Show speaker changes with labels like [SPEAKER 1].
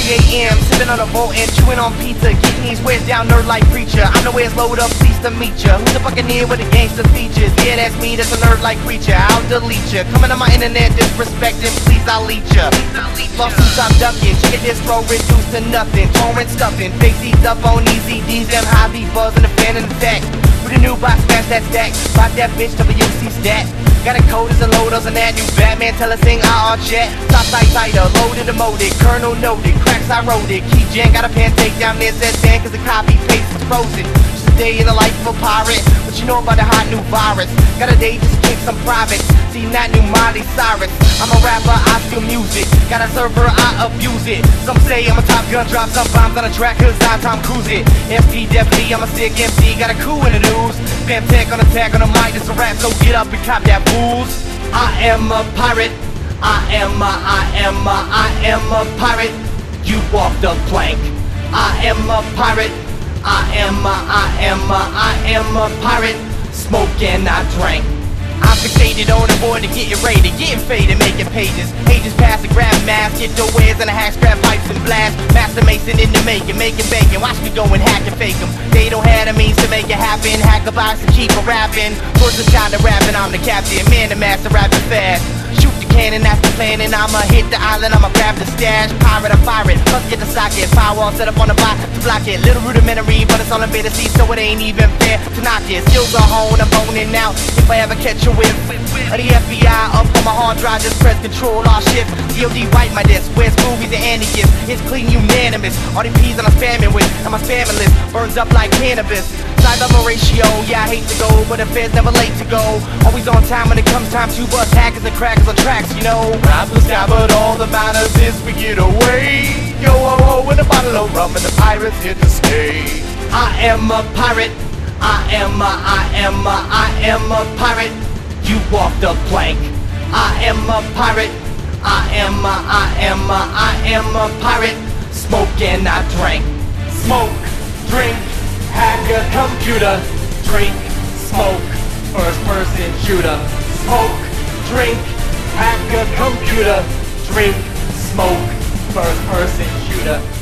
[SPEAKER 1] a.m. Sipping on a boat and chewing on pizza. Getting these ways down, nerd like preacher. I know where's load up, pleased to meet ya. Who's the buccaneer with the gangster features? Yeah, that's me, that's a nerd like preacher. I'll delete ya. Coming on my internet disrespecting, please I'll leech ya. Lawsuits I'm ducking, chicken distro reduced to nothing. Torrent stuffing, fake seeds up on easy D's. Them high beat buzzing the fan in the back. With a new box, smash that stack. Bought that bitch, WC stat. Got a code as a load, on that new Batman, tell us sing our chat. Top side cider, loaded, emoted, Colonel noted, cracks I wrote it. Key Jan got a pen take down there, says Dan, cause the copy paste is frozen. Just a day in the life of a pirate, what you know about the hot new virus? Got a day, just kick some privates, see that new Miley Cyrus. I'm a rapper, I steal music, got a server, I abuse it. Some say I'm a Top Gun, drop some bombs on a track, cause I'm Tom Cruise it. SP Deputy, I'm a sick MC, got a coup in the news. Bam tech on attack on the mic, it's a rap, so get up and cop that booze. I am a pirate, I am a pirate. You walk the plank. I am a pirate, I am a pirate. Smoke and I drank. I'm fixated on the board to get it rated, getting faded, making pages. Pages past the grab mask, get your wares and a hack, scrap pipes and blast. Master Mason in the making bacon. Watch me go and hack and fake them. They don't have the means to make it happen. Hack a box and keep a rapping. First it's time to rapping, I'm the captain, man the master, rapping fast. Shoot the cannon, that's the plan, and I'ma hit the island, I'ma grab the stash. Pirate, I fire it, plus get the socket. Firewall set up on the block to block it. Little rudimentary, but it's all in beta C, so it ain't even fair to knock it. Skills are honed, I'm boning out. If I ever catch a whiff of the FBI up on my hard drive, just press control, all shift. DOD wipe my disc, where's movies and anti-gifts? It's clean unanimous, all the P's that I'm spamming with, and my spamming list burns up like cannabis. Side level ratio, yeah I hate to go, but affairs never late to go. Always on time when it comes time to bust hackers and crackers on tracks, you know. Rappers sky, but all that matters is we get away. Yo ho ho with a bottle of rum and the pirates here to stay. I am a pirate, I am a pirate. You walk the plank. I am a pirate, I am a pirate. Smoke and I drank. Smoke, drink, hack a computer. Drink, smoke, first person shooter. Smoke, drink, hack a computer. Drink, smoke, first person shooter.